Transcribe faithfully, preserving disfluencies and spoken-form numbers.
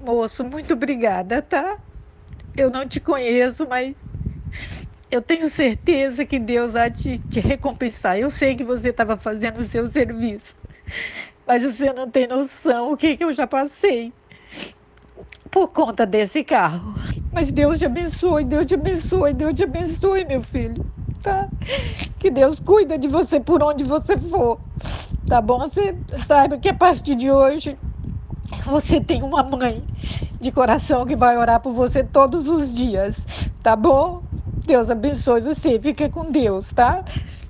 Moço, muito obrigada, tá? Eu não te conheço, mas eu tenho certeza que Deus vai te, te recompensar. Eu sei que você estava fazendo o seu serviço, mas você não tem noção o que, que eu já passei por conta desse carro. Mas Deus te abençoe, Deus te abençoe, Deus te abençoe, meu filho, tá? Que Deus cuida de você por onde você for, tá bom? Você saiba que a partir de hoje você tem uma mãe de coração que vai orar por você todos os dias, tá bom? Deus abençoe você, fica com Deus, tá?